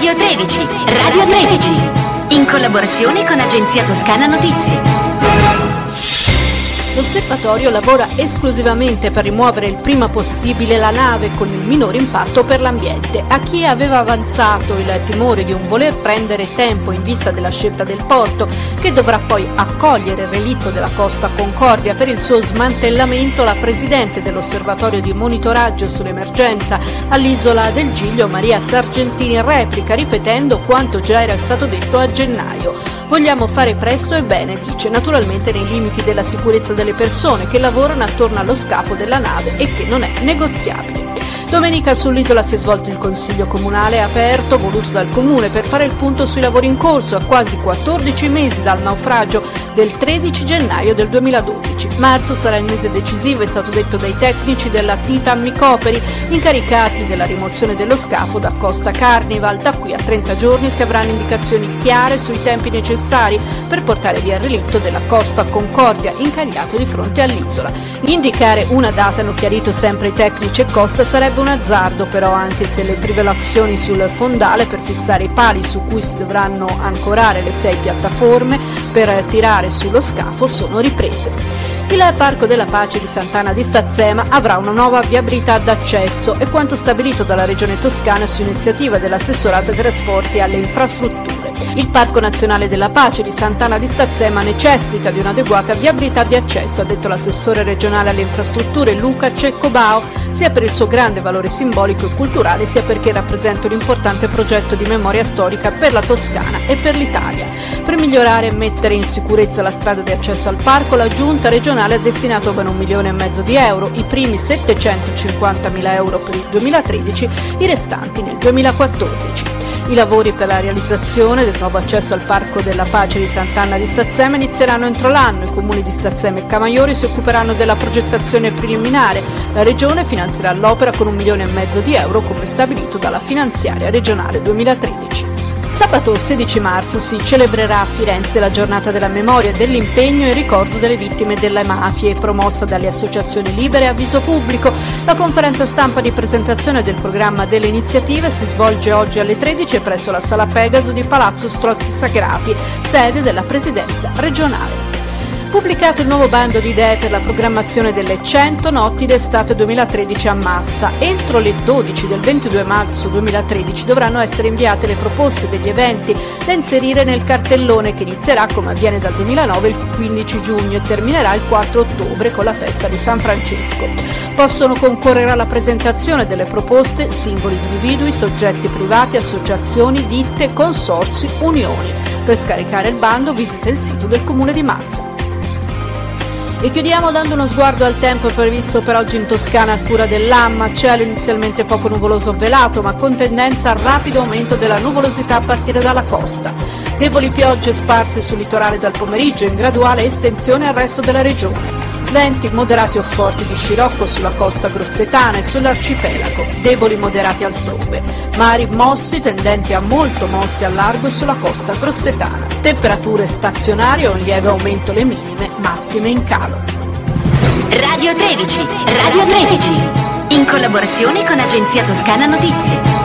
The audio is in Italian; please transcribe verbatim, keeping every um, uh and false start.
Radio tredici, Radio tredici, in collaborazione con Agenzia Toscana Notizie. L'osservatorio lavora esclusivamente per rimuovere il prima possibile la nave con il minore impatto per l'ambiente. A chi aveva avanzato il timore di un voler prendere tempo in vista della scelta del porto, che dovrà poi accogliere il relitto della Costa Concordia per il suo smantellamento, la presidente dell'osservatorio di monitoraggio sull'emergenza all'isola del Giglio, Maria Sargentini, replica ripetendo quanto già era stato detto a gennaio. Vogliamo fare presto e bene, dice, naturalmente nei limiti della sicurezza delle persone che lavorano attorno allo scafo della nave e che non è negoziabile. Domenica sull'isola si è svolto il Consiglio Comunale aperto, voluto dal Comune, per fare il punto sui lavori in corso a quasi quattordici mesi dal naufragio del tredici gennaio del duemiladodici. Marzo sarà il mese decisivo, è stato detto dai tecnici della Titan Micoperi, incaricati della rimozione dello scafo da Costa Carnival. Da qui a trenta giorni si avranno indicazioni chiare sui tempi necessari per portare via il relitto della Costa Concordia, incaricato di fronte all'isola. Indicare una data, hanno chiarito sempre i tecnici e Costa, sarebbe un azzardo però, anche se le trivelazioni sul fondale per fissare i pali su cui si dovranno ancorare le sei piattaforme per tirare sullo scafo sono riprese. Il Parco della Pace di Sant'Anna di Stazzema avrà una nuova viabilità d'accesso, e quanto stabilito dalla Regione Toscana su iniziativa dell'assessorato ai trasporti e alle infrastrutture. Il Parco Nazionale della Pace di Sant'Anna di Stazzema necessita di un'adeguata viabilità di accesso, ha detto l'assessore regionale alle infrastrutture Luca Ceccobao, sia per il suo grande valore simbolico e culturale, sia perché rappresenta un importante progetto di memoria storica per la Toscana e per l'Italia. Per migliorare e mettere in sicurezza la strada di accesso al parco, la Giunta regionale ha destinato ben un milione e mezzo di euro, i primi settecentocinquantamila euro per il duemilatredici, i restanti nel duemilaquattordici. I lavori per la realizzazione del nuovo accesso al Parco della Pace di Sant'Anna di Stazzema inizieranno entro l'anno. I comuni di Stazzema e Camaiore si occuperanno della progettazione preliminare. La Regione finanzierà l'opera con un milione e mezzo di euro, come stabilito dalla finanziaria regionale duemilatredici. Sabato sedici marzo si celebrerà a Firenze la giornata della memoria, dell'impegno e ricordo delle vittime delle mafie, promossa dalle associazioni libere a viso pubblico. La conferenza stampa di presentazione del programma delle iniziative si svolge oggi alle tredici presso la Sala Pegaso di Palazzo Strozzi Sagrati, sede della Presidenza regionale. Pubblicato il nuovo bando di idee per la programmazione delle cento notti d'estate duemilatredici a Massa. Entro le dodici del ventidue marzo duemilatredici dovranno essere inviate le proposte degli eventi da inserire nel cartellone, che inizierà, come avviene dal duemilanove, il quindici giugno e terminerà il quattro ottobre con la festa di San Francesco. Possono concorrere alla presentazione delle proposte singoli individui, soggetti privati, associazioni, ditte, consorzi, unioni. Per scaricare il bando visita il sito del Comune di Massa. E chiudiamo dando uno sguardo al tempo previsto per oggi in Toscana a cura dell'Amma. Cielo inizialmente poco nuvoloso o velato, ma con tendenza al rapido aumento della nuvolosità a partire dalla costa. Deboli piogge sparse sul litorale dal pomeriggio, in graduale estensione al resto della regione. Venti moderati o forti di scirocco sulla costa grossetana e sull'arcipelago, deboli moderati altrove. Mari mossi, tendenti a molto mossi al largo e sulla costa grossetana. Temperature stazionarie o in lieve aumento le minime, massime in calo. Radio tredici, Radio tredici, in collaborazione con Agenzia Toscana Notizie.